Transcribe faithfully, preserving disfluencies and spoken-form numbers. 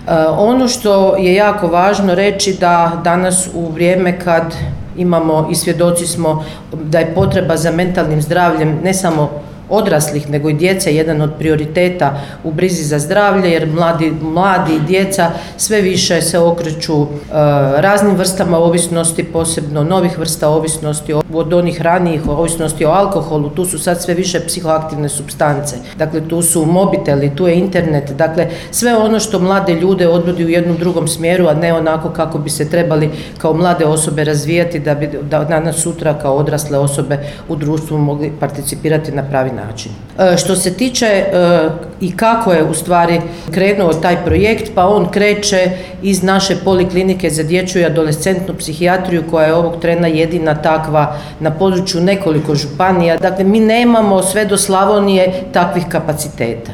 Ono što je jako važno reći da danas u vrijeme kad imamo i svjedoci smo da je potreba za mentalnim zdravljem ne samo odraslih, nego i djece jedan od prioriteta u brizi za zdravlje, jer mladi, mladi i djeca sve više se okreću e, raznim vrstama ovisnosti, posebno novih vrsta ovisnosti, od onih ranijih ovisnosti o alkoholu, tu su sad sve više psihoaktivne supstance, dakle tu su mobiteli, tu je internet, dakle sve ono što mlade ljude odvodi u jednom drugom smjeru, a ne onako kako bi se trebali kao mlade osobe razvijati da bi da danas sutra kao odrasle osobe u društvu mogli participirati na pravi način. E, što se tiče e, i kako je u stvari krenuo taj projekt, pa on kreće iz naše poliklinike za dječju i adolescentnu psihijatriju koja je ovog trena jedina takva na području nekoliko županija. Dakle, mi nemamo sve do Slavonije takvih kapaciteta.